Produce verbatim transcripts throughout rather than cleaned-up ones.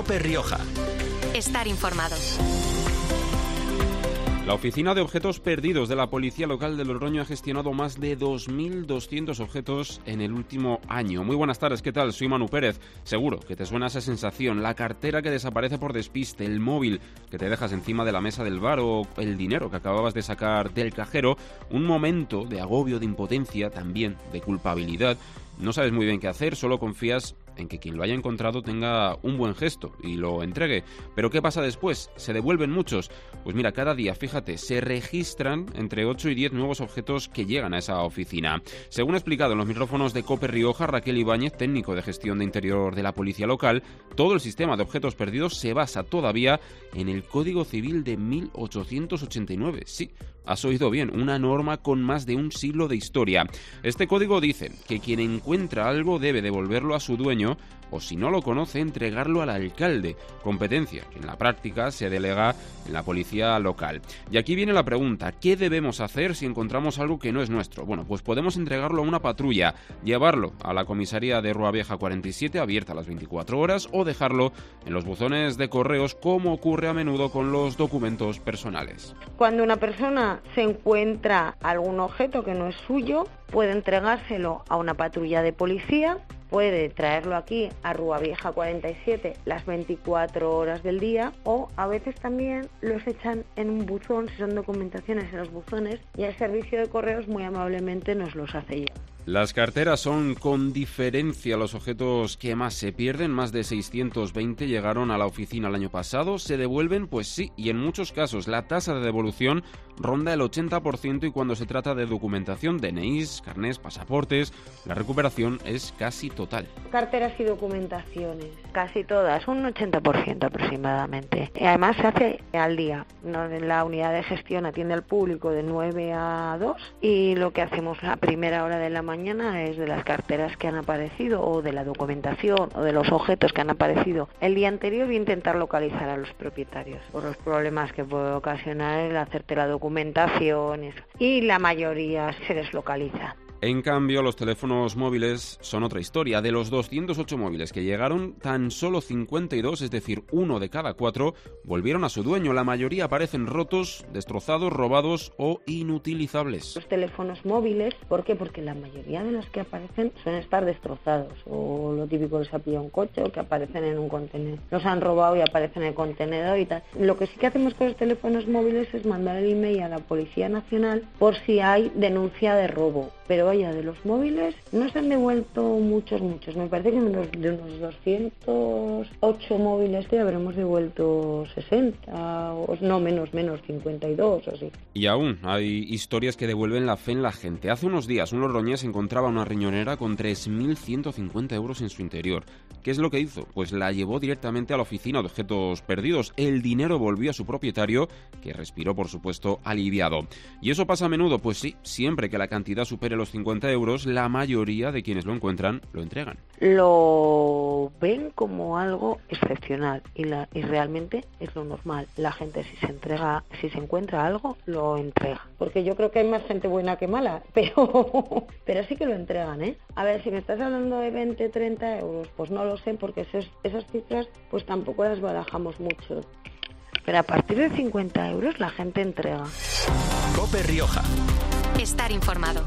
COPE Rioja. Estar informado. La Oficina de Objetos Perdidos de la Policía Local de Logroño ha gestionado más de dos mil doscientos objetos en el último año. Muy buenas tardes, ¿qué tal? Soy Manu Pérez. Seguro que te suena esa sensación, la cartera que desaparece por despiste, el móvil que te dejas encima de la mesa del bar o el dinero que acababas de sacar del cajero. Un momento de agobio, de impotencia, también de culpabilidad. No sabes muy bien qué hacer, solo confías en que quien lo haya encontrado tenga un buen gesto y lo entregue. ¿Pero qué pasa después? ¿Se devuelven muchos? Pues mira, cada día, fíjate, se registran entre ocho y diez nuevos objetos que llegan a esa oficina. Según ha explicado en los micrófonos de COPE Rioja, Raquel Ibáñez, técnico de gestión de interior de la Policía Local, todo el sistema de objetos perdidos se basa todavía en el Código Civil de mil ochocientos ochenta y nueve. Sí, has oído bien, una norma con más de un siglo de historia. Este código dice que quien encuentra algo debe devolverlo a su dueño o, si no lo conoce, entregarlo al alcalde, competencia que en la práctica se delega en la policía local. Y aquí viene la pregunta, ¿qué debemos hacer si encontramos algo que no es nuestro? Bueno, pues podemos entregarlo a una patrulla, llevarlo a la comisaría de Rua Vieja cuarenta y siete, abierta a las veinticuatro horas, o dejarlo en los buzones de correos, como ocurre a menudo con los documentos personales. Cuando una persona se encuentra algún objeto que no es suyo, puede entregárselo a una patrulla de policía, puede traerlo aquí a Rua Vieja cuarenta y siete las veinticuatro horas del día, o a veces también los echan en un buzón, si son documentaciones en los buzones, y el servicio de correos muy amablemente nos los hace llegar. Las carteras son con diferencia los objetos que más se pierden. Más de seiscientos veinte llegaron a la oficina el año pasado. ¿Se devuelven? Pues sí, y en muchos casos la tasa de devolución ronda el ochenta por ciento, y cuando se trata de documentación, D N Is, carnés, pasaportes, la recuperación es casi total. Carteras y documentaciones, casi todas, un ochenta por ciento aproximadamente. Y además se hace al día. La unidad de gestión atiende al público de nueve a dos, y lo que hacemos a primera hora de la mañana es de las carteras que han aparecido, o de la documentación, o de los objetos que han aparecido el día anterior, y intentar localizar a los propietarios por los problemas que puede ocasionar el hacerte la documentación, eso. Y la mayoría se deslocaliza. En cambio, los teléfonos móviles son otra historia. De los doscientos ocho móviles que llegaron, tan solo cincuenta y dos, es decir, uno de cada cuatro, volvieron a su dueño. La mayoría aparecen rotos, destrozados, robados o inutilizables. Los teléfonos móviles, ¿por qué? Porque la mayoría de los que aparecen suelen estar destrozados, o lo típico, les ha pillado un coche, o que aparecen en un contenedor. Los han robado y aparecen en el contenedor y tal. Lo que sí que hacemos con los teléfonos móviles es mandar el email a la Policía Nacional por si hay denuncia de robo. Pero vaya, de los móviles no se han devuelto muchos, muchos. Me parece que unos, de unos doscientos ocho móviles ya habremos devuelto sesenta, o no, menos, menos, cincuenta y dos o así. Y aún hay historias que devuelven la fe en la gente. Hace unos días un logroñés encontraba una riñonera con tres mil ciento cincuenta euros en su interior. ¿Qué es lo que hizo? Pues la llevó directamente a la oficina de objetos perdidos. El dinero volvió a su propietario, que respiró, por supuesto, aliviado. ¿Y eso pasa a menudo? Pues sí, siempre que la cantidad supere los cincuenta euros, la mayoría de quienes lo encuentran lo entregan. Lo ven como algo excepcional y, la, y realmente es lo normal. La gente, si se entrega, si se encuentra algo, lo entrega. Porque yo creo que hay más gente buena que mala, pero, pero sí que lo entregan, ¿eh? A ver, si me estás hablando de veinte, treinta euros, pues no lo sé, porque esos, esas cifras pues tampoco las barajamos mucho. Pero a partir de cincuenta euros la gente entrega. COPE Rioja. Estar informado.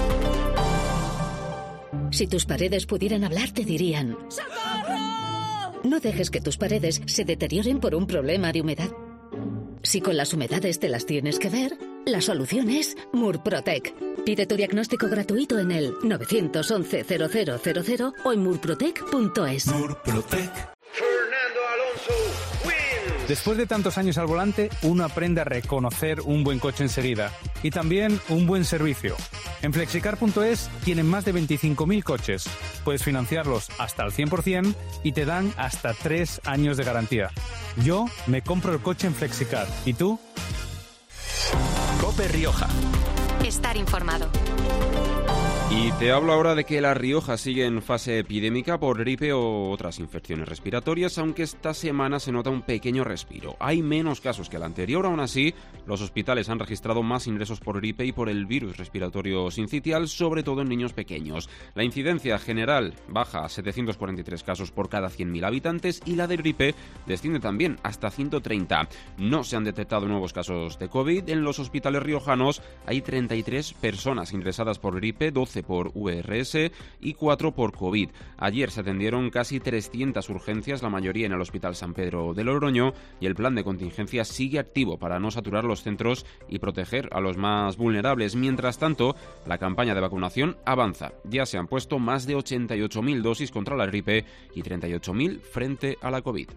Si tus paredes pudieran hablar, te dirían: ¡socorro! No dejes que tus paredes se deterioren por un problema de humedad. Si con las humedades te las tienes que ver, la solución es Murprotec. Pide tu diagnóstico gratuito en el nueve once cero cero cero cero o en murprotec punto es. Murprotec. Después de tantos años al volante, uno aprende a reconocer un buen coche enseguida y también un buen servicio. En flexicar punto es tienen más de veinticinco mil coches. Puedes financiarlos hasta al cien por ciento y te dan hasta tres años de garantía. Yo me compro el coche en Flexicar. ¿Y tú? COPE Rioja. Estar informado. Y te hablo ahora de que La Rioja sigue en fase epidémica por gripe o otras infecciones respiratorias, aunque esta semana se nota un pequeño respiro. Hay menos casos que el anterior, aún así, los hospitales han registrado más ingresos por gripe y por el virus respiratorio sincitial, sobre todo en niños pequeños. La incidencia general baja a setecientos cuarenta y tres casos por cada cien mil habitantes y la de gripe desciende también hasta ciento treinta. No se han detectado nuevos casos de COVID. En los hospitales riojanos hay treinta y tres personas ingresadas por gripe, doce por U R S y cuatro por COVID. Ayer se atendieron casi trescientas urgencias, la mayoría en el Hospital San Pedro de Logroño, y el plan de contingencia sigue activo para no saturar los centros y proteger a los más vulnerables. Mientras tanto, la campaña de vacunación avanza. Ya se han puesto más de ochenta y ocho mil dosis contra la gripe y treinta y ocho mil frente a la COVID.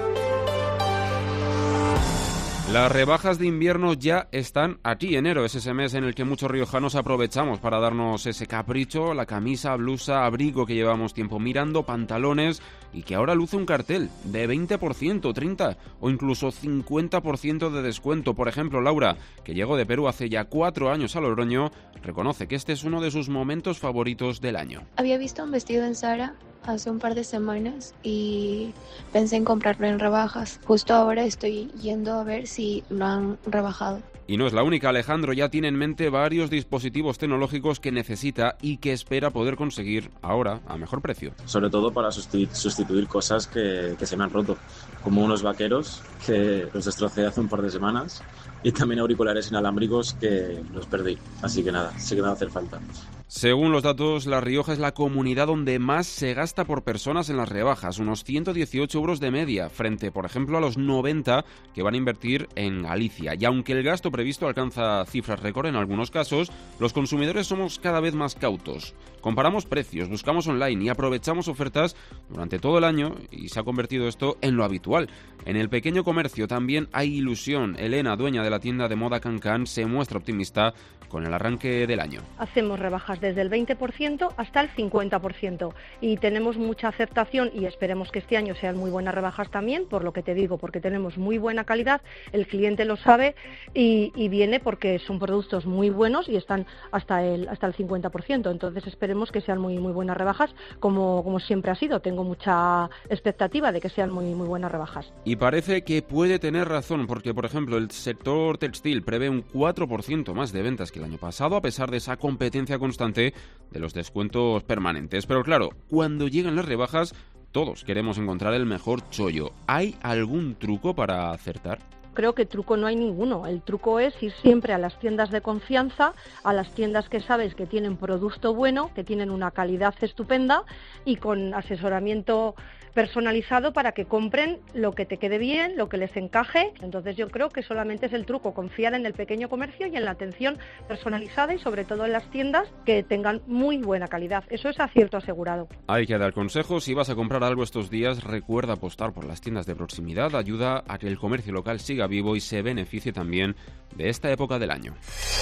Las rebajas de invierno ya están aquí. Enero es ese mes en el que muchos riojanos aprovechamos para darnos ese capricho, la camisa, blusa, abrigo que llevamos tiempo mirando, pantalones, y que ahora luce un cartel de veinte por ciento, treinta por ciento o incluso cincuenta por ciento de descuento. Por ejemplo, Laura, que llegó de Perú hace ya cuatro años a Logroño, reconoce que este es uno de sus momentos favoritos del año. Había visto un vestido en Zara hace un par de semanas y pensé en comprarlo en rebajas. Justo ahora estoy yendo a ver si lo han rebajado. Y no es la única. Alejandro ya tiene en mente varios dispositivos tecnológicos que necesita y que espera poder conseguir ahora a mejor precio. Sobre todo para sustitu- sustituir cosas que, que se me han roto, como unos vaqueros que los destrocé hace un par de semanas y también auriculares inalámbricos que los perdí. Así que nada, sí que me va a hacer falta. Según los datos, La Rioja es la comunidad donde más se gasta por personas en las rebajas, unos ciento dieciocho euros de media, frente, por ejemplo, a los noventa que van a invertir en Galicia. Y aunque el gasto previsto alcanza cifras récord en algunos casos, los consumidores somos cada vez más cautos. Comparamos precios, buscamos online y aprovechamos ofertas durante todo el año, y se ha convertido esto en lo habitual. En el pequeño comercio también hay ilusión. Elena, dueña de la tienda de moda Cancan, se muestra optimista con el arranque del año. Hacemos rebajas desde el veinte por ciento hasta el cincuenta por ciento y tenemos mucha aceptación y esperemos que este año sean muy buenas rebajas también, por lo que te digo, porque tenemos muy buena calidad, el cliente lo sabe y, y viene porque son productos muy buenos y están hasta el hasta el cincuenta por ciento, entonces esperemos que sean muy muy buenas rebajas como, como siempre ha sido. Tengo mucha expectativa de que sean muy muy buenas rebajas. Y parece que puede tener razón, porque por ejemplo el sector textil prevé un cuatro por ciento más de ventas que el año pasado, a pesar de esa competencia constante de los descuentos permanentes. Pero claro, cuando llegan las rebajas, todos queremos encontrar el mejor chollo. ¿Hay algún truco para acertar? Creo que truco no hay ninguno. El truco es ir siempre a las tiendas de confianza, a las tiendas que sabes que tienen producto bueno, que tienen una calidad estupenda y con asesoramiento personalizado para que compren lo que te quede bien, lo que les encaje. Entonces yo creo que solamente es el truco, confiar en el pequeño comercio y en la atención personalizada y sobre todo en las tiendas que tengan muy buena calidad. Eso es acierto asegurado. Hay que dar consejos. Si vas a comprar algo estos días, recuerda apostar por las tiendas de proximidad. Ayuda a que el comercio local siga vivo y se beneficie también de esta época del año.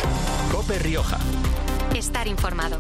COPE Rioja. Estar informado.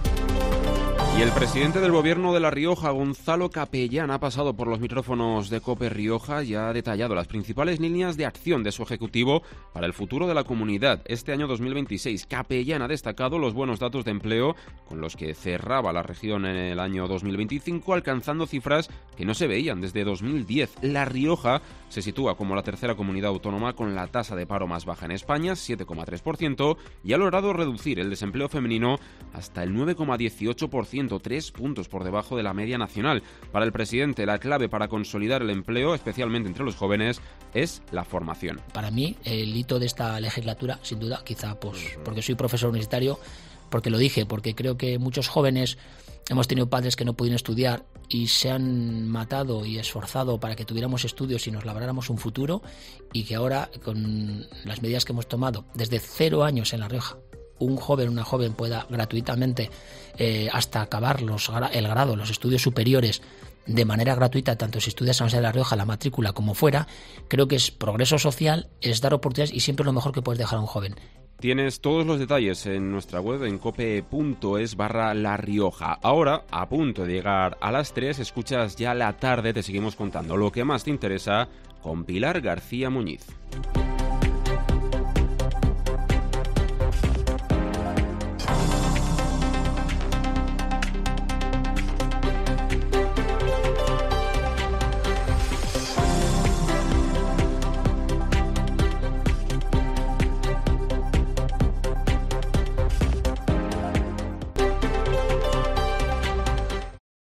Y el presidente del Gobierno de La Rioja, Gonzalo Capellán, ha pasado por los micrófonos de COPE Rioja y ha detallado las principales líneas de acción de su ejecutivo para el futuro de la comunidad este año dos mil veintiséis. Capellán ha destacado los buenos datos de empleo con los que cerraba la región en el año dos mil veinticinco, alcanzando cifras que no se veían desde dos mil diez. La Rioja se sitúa como la tercera comunidad autónoma con la tasa de paro más baja en España, siete coma tres por ciento, y ha logrado reducir el desempleo femenino hasta el nueve coma dieciocho por ciento, tres puntos por debajo de la media nacional. Para el presidente, la clave para consolidar el empleo, especialmente entre los jóvenes, es la formación. Para mí, el hito de esta legislatura, sin duda, quizá pues porque soy profesor universitario, porque lo dije, porque creo que muchos jóvenes hemos tenido padres que no pudieron estudiar y se han matado y esforzado para que tuviéramos estudios y nos labráramos un futuro, y que ahora, con las medidas que hemos tomado desde cero años en La Rioja, un joven, una joven pueda gratuitamente eh, hasta acabar los, el grado, los estudios superiores de manera gratuita, tanto si estudias en la Universidad de La Rioja, la matrícula como fuera, creo que es progreso social, es dar oportunidades y siempre lo mejor que puedes dejar a un joven. Tienes todos los detalles en nuestra web en cope.es barra La Rioja. Ahora, a punto de llegar a las tres, escuchas Ya la Tarde, te seguimos contando lo que más te interesa con Pilar García Muñiz.